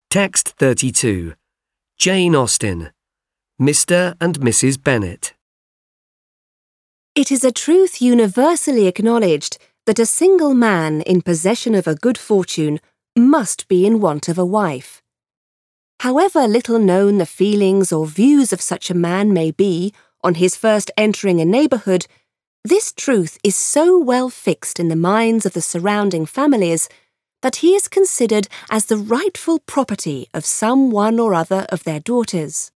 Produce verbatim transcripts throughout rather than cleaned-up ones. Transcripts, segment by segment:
Text thirty-two. Jane Austen. Mister and Missus Bennet. It is a truth universally acknowledged that a single man in possession of a good fortune must be in want of a wife. However little known the feelings or views of such a man may be on his first entering a neighbourhood, this truth is so well fixed in the minds of the surrounding families that he is considered as the rightful property of some one or other of their daughters.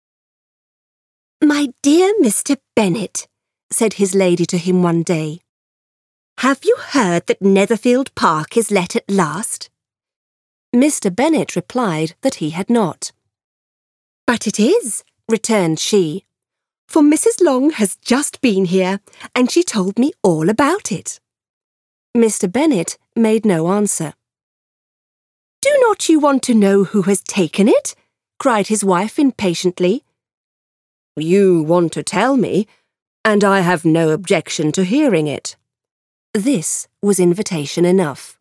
"My dear Mister Bennet," said his lady to him one day, "have you heard that Netherfield Park is let at last?" Mister Bennet replied that he had not. "But it is," returned she, "for Missus Long has just been here, and she told me all about it." Mister Bennet made no answer. "Do not you want to know who has taken it?" cried his wife impatiently. "You want to tell me, and I have no objection to hearing it." This was invitation enough.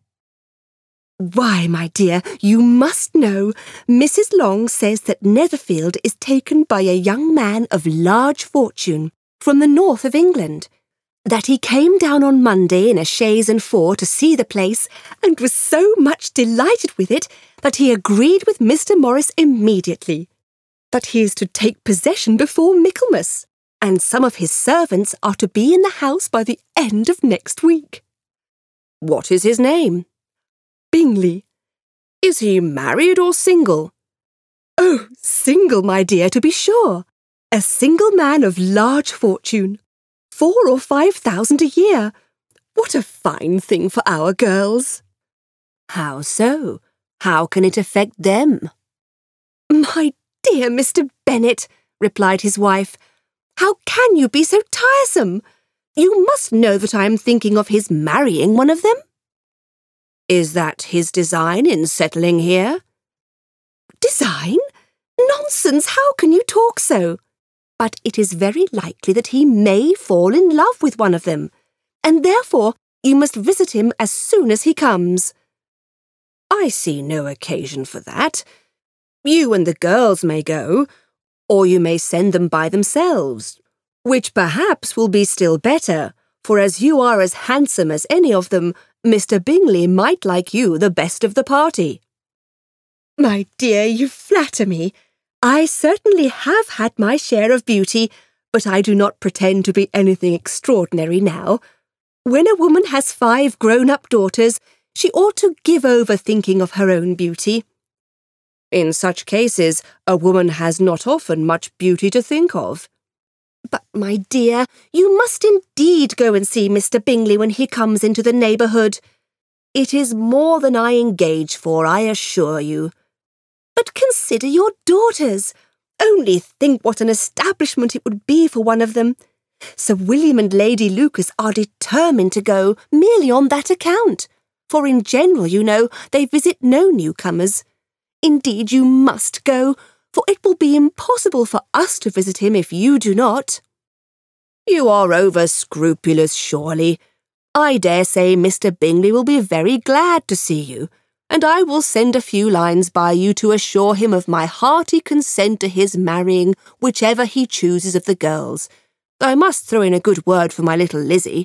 "Why, my dear, you must know. Missus Long says that Netherfield is taken by a young man of large fortune from the north of England, that he came down on Monday in a chaise and four to see the place, and was so much delighted with it that he agreed with Mister Morris immediately, that he is to take possession before Michaelmas, and some of his servants are to be in the house by the end of next week." "What is his name?" "Bingley." "Is he married or single?" "Oh, single, my dear, to be sure. A single man of large fortune. Four or five thousand a year. What a fine thing for our girls." "How so? How can it affect them?" "My dear Mister Bennet," replied his wife, "how can you be so tiresome? You must know that I am thinking of his marrying one of them." "Is that his design in settling here?" "Design? Nonsense! How can you talk so? But it is very likely that he may fall in love with one of them, and therefore you must visit him as soon as he comes." "I see no occasion for that. You and the girls may go, or you may send them by themselves, which perhaps will be still better, for as you are as handsome as any of them, Mister Bingley might like you the best of the party." "My dear, you flatter me. I certainly have had my share of beauty, but I do not pretend to be anything extraordinary now. When a woman has five grown-up daughters, she ought to give over thinking of her own beauty." "In such cases, a woman has not often much beauty to think of." "But, my dear, you must indeed go and see Mister Bingley when he comes into the neighbourhood." "It is more than I engage for, I assure you." "But consider your daughters. Only think what an establishment it would be for one of them. Sir William and Lady Lucas are determined to go merely on that account, for in general, you know, they visit no newcomers. Indeed, you must go, for it will be impossible for us to visit him if you do not." "You are over-scrupulous, surely. I dare say Mister Bingley will be very glad to see you, and I will send a few lines by you to assure him of my hearty consent to his marrying whichever he chooses of the girls. I must throw in a good word for my little Lizzie."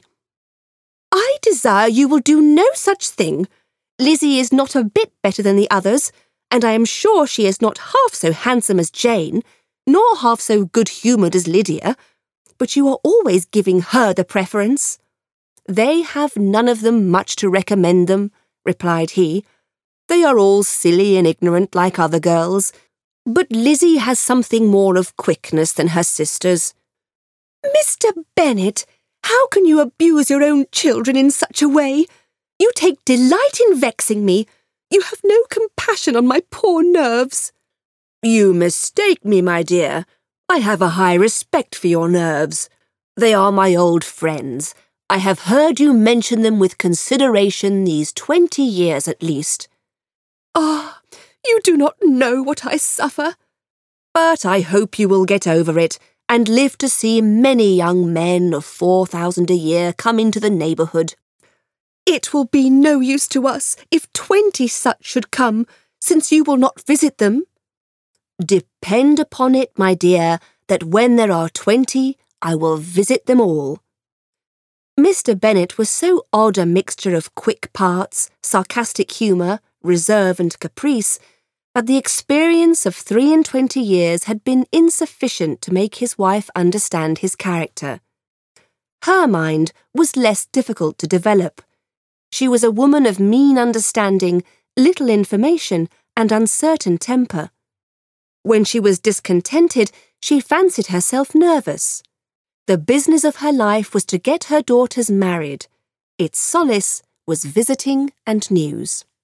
"I desire you will do no such thing. Lizzie is not a bit better than the others, and I am sure she is not half so handsome as Jane, nor half so good-humoured as Lydia, but you are always giving her the preference." "They have none of them much to recommend them," replied he. "They are all silly and ignorant like other girls, but Lizzie has something more of quickness than her sisters." "Mister Bennet, how can you abuse your own children in such a way? You take delight in vexing me. You have no compassion on my poor nerves." "You mistake me, my dear. I have a high respect for your nerves. They are my old friends. I have heard you mention them with consideration these twenty years at least." "Ah, you do not know what I suffer." "But I hope you will get over it, and live to see many young men of four thousand a year come into the neighbourhood." "It will be no use to us if twenty such should come, since you will not visit them?" "Depend upon it, my dear, that when there are twenty, I will visit them all." Mister Bennet was so odd a mixture of quick parts, sarcastic humour, reserve and caprice, that the experience of three and twenty years had been insufficient to make his wife understand his character. Her mind was less difficult to develop. She was a woman of mean understanding, little information, and uncertain temper. When she was discontented, she fancied herself nervous. The business of her life was to get her daughters married. Its solace was visiting and news.